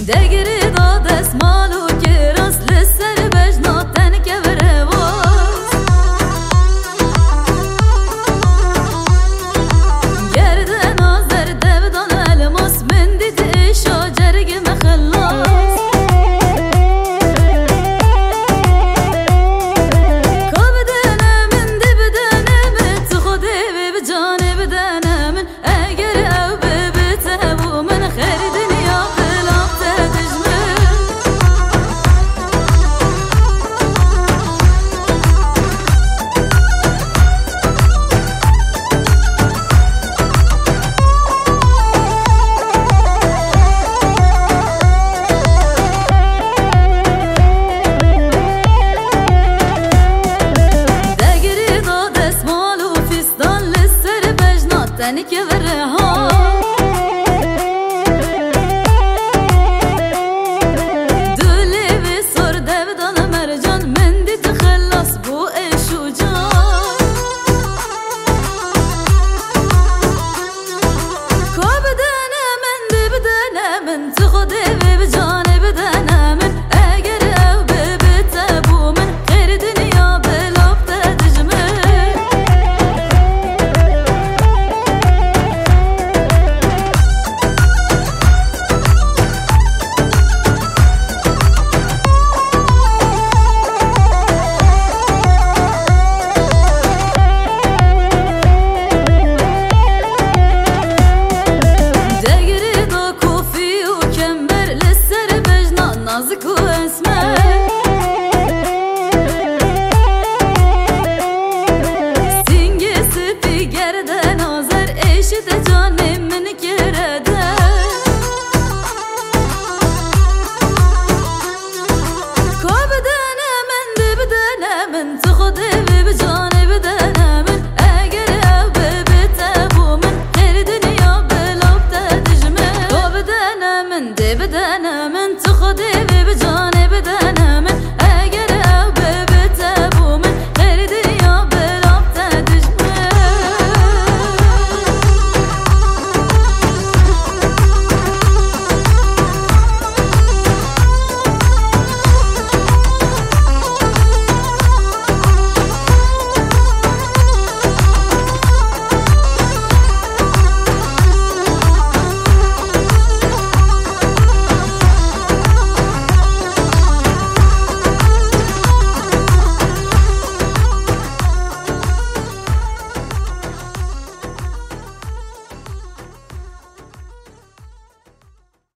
دگری داد اسمالو که راست لسر بجنا تن که بره واز گرده نازر دبدان الماس من دید ایشا جرگ مخلاص که بدنه من دی بدنه من تو خوده بی بجانه بدنه من اگر او ببته بو من خیر دنیا تنی که بره ها دولی بی سرده بدان مرجان من دی تخلص بو ایشو جان که بدنه من دی بدنه من تو خوده بی بجانه بدنه من اگر او ببته بو من غیر دنیا بلافته دجمه نازك واسمه سینگی سپی گرده نازر ایشت جانه من کرده که بدنه من دی بدنه من تو خوده بی بجانه بدنه من اگر او ببته بو من غیر دنیا بلافته دجمه که بدنه من دی بدنه من تو خوده